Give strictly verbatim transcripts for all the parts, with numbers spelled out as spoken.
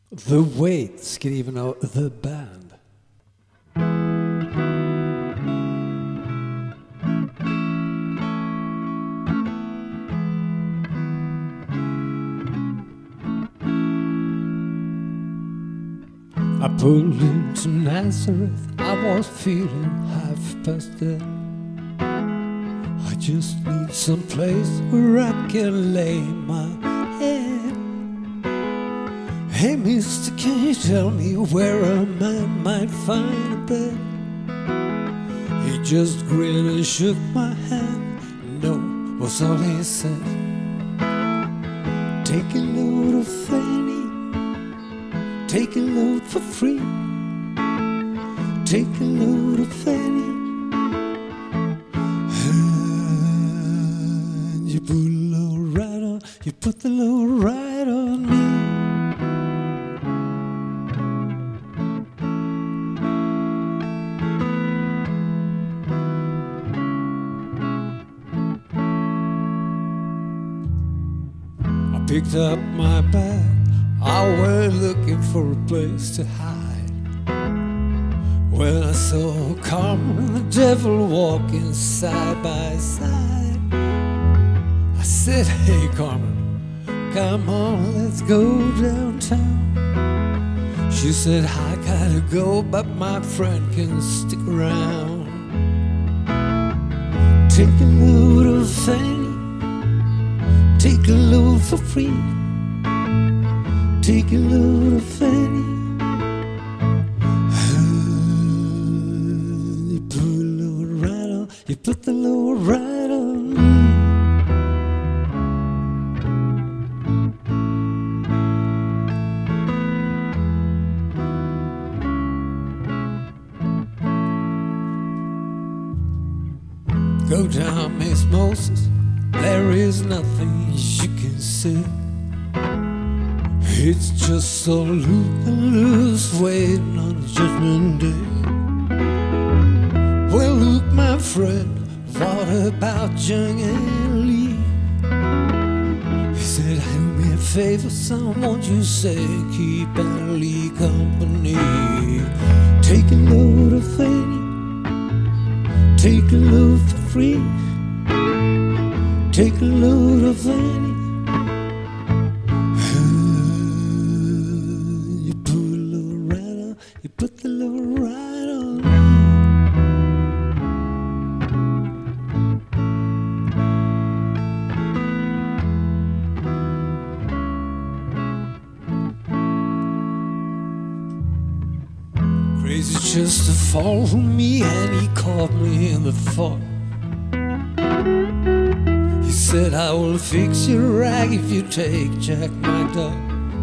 The Weight, skriven av The Band. I pulled into Nazareth, I was feeling half past dead. I just need some place where I can lay my head. Hey mister, can you tell me where a man might find a bed? He just grinned and shook my hand. No, was all he said. Take a load of Fanny, take a load for free. Take a load of Fanny, and you put a load right on, you put the load right on me. Picked up my bag, I went looking for a place to hide. When I saw Carmen and the devil walking side by side, I said, hey Carmen, come on, let's go downtown. She said, I gotta go, but my friend can stick around. Take a load of Fanny, take a load for free. Take a load of Fanny, you put a load right on, you put the load right on me. Go down, Miss Moses, there is nothing you can say. It's just so loop and loose, waiting on Judgment Day. Well, look, my friend, what about young Ellie? He said, do me a favor, son, won't you say, keep Ellie company. Take a load of Fanny, take a load for free. Take a load of Fanny, you put a load right on, you put the load right on me. Crazy just to fall for me, and he caught me in the fog. He said, I will fix your rag if you take Jack, my dog.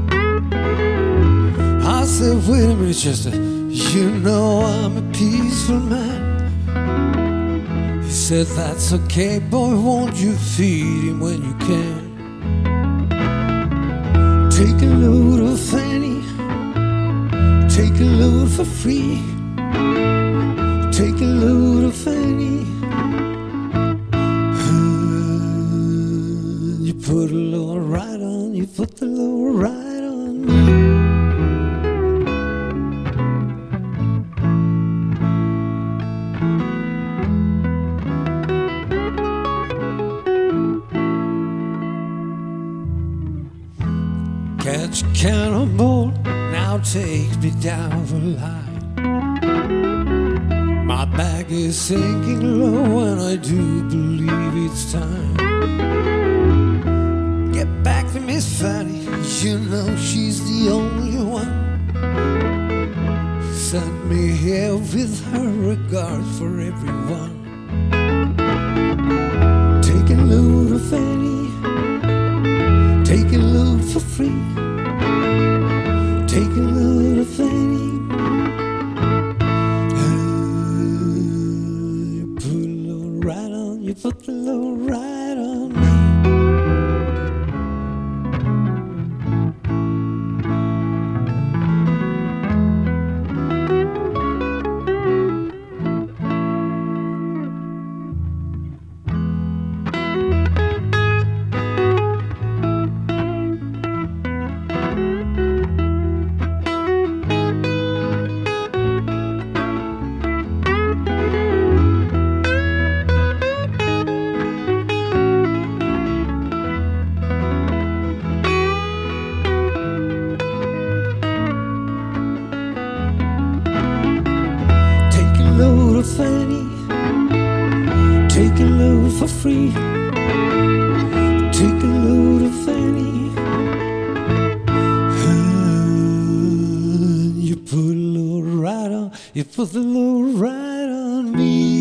I said, wait a minute, Chester, you know I'm a peaceful man. He said, that's okay, boy, won't you feed him when you can? Take a load of Fanny, take a load for free. Take a load of Fanny, you put a load right on, you put the load right on me. Catch a cannonball, now take me down the line. My bag is sinking low and I do believe it's time. Get back to Miss Fanny, you know she's the only one. Sent me here with her regard for everyone. Take a load of Fanny, take a load for free. Take a load of Fanny, you put a load right on, you put the load right on me. for free. Take a load of Fanny, and you put a load right on, you put the load right on me.